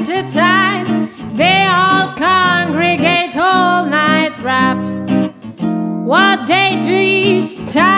wasted time. They all congregate all night wrapped. What they do is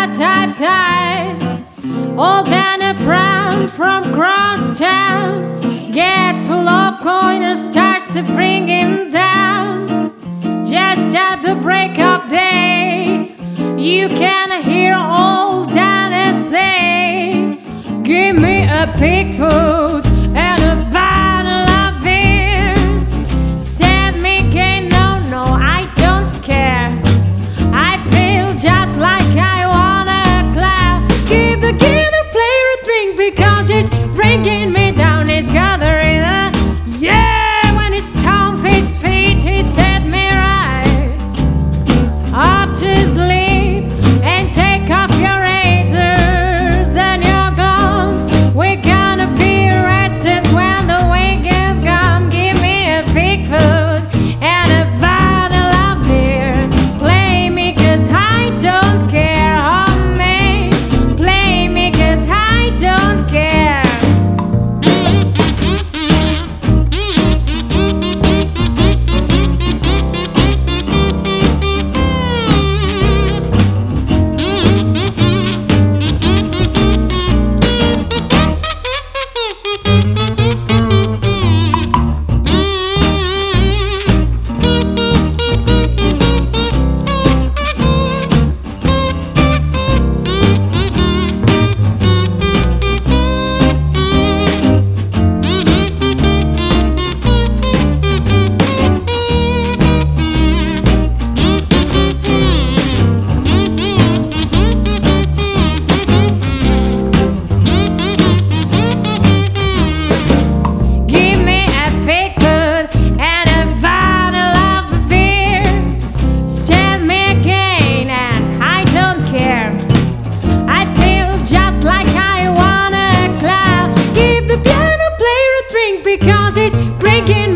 tie. Oh, then a brown from cross town gets full of coin and starts to bring him down. Just at the break of day, you can hear old Danny say, "Give me a pig foot and a bottle of beer." Said Mickey, no, I don't care. I feel just like I wanna clap. Give the player a drink because he's bringing me down. He's got the rhythm, yeah. When he stomp his feet, he set me right. Off to sleep and take off your razors and your guns. We're gonna be arrested when the wig is gone. Give me a big foot and a bottle of beer. Play me 'cause I don't care. Oh man, play me 'cause I don't care. Because it's breaking